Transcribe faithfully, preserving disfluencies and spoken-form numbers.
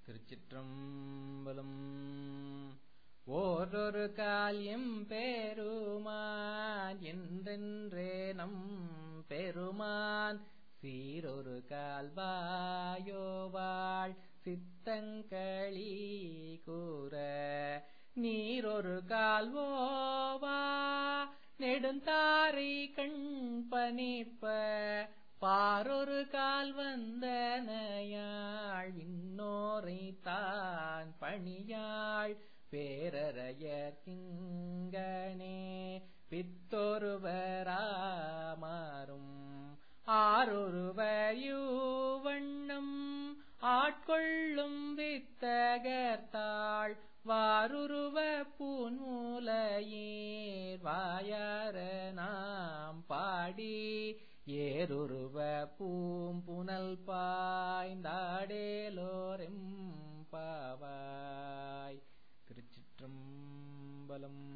திருச்சிற்றம்பலம். ஓரொரு கால் எம் பெருமான் என்றென்றே நம் பெருமான் சீரொரு கால் வாயோவாள் சித்தங்களி கூற நீரொரு கால் ஓவா நெடுந்தாரை கண் பனிப்ப பாரொரு கால் வந்தனையாள் விண்ணோரை தான் பணியாள் பேரறையர் கிங்கனே பித்தொருவராமாறும் ஆரொருவர் யூவண்ணம் ஆட்கொள்ளும் வித்தகர்த்தாள் வாருருவ பூன்மூலையீர் வாயார நாம் பாடி ஏருருவ பூம்புனல் பாய்ந்தாடேலோரெம் பாவாய். திருச்சிற்றம்பலம்.